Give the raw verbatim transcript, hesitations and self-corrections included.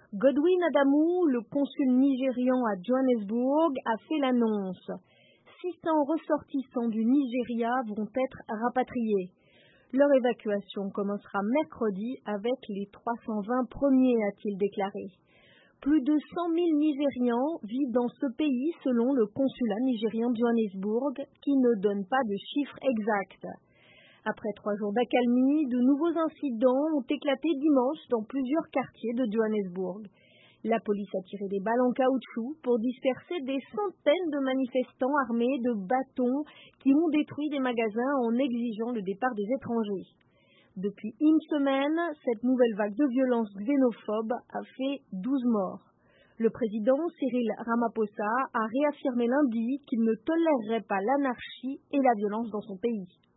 Godwin Adamou, le consul nigérian à Johannesburg, a fait l'annonce. six cents ressortissants du Nigeria vont être rapatriés. Leur évacuation commencera mercredi avec les trois cent vingt premiers, a-t-il déclaré. Plus de cent mille Nigérians vivent dans ce pays selon le consulat nigérien de Johannesburg, qui ne donne pas de chiffres exacts. Après trois jours d'accalmie, de nouveaux incidents ont éclaté dimanche dans plusieurs quartiers de Johannesburg. La police a tiré des balles en caoutchouc pour disperser des centaines de manifestants armés de bâtons qui ont détruit des magasins en exigeant le départ des étrangers. Depuis une semaine, cette nouvelle vague de violence xénophobe a fait douze morts. Le président Cyril Ramaphosa a réaffirmé lundi qu'il ne tolérerait pas l'anarchie et la violence dans son pays.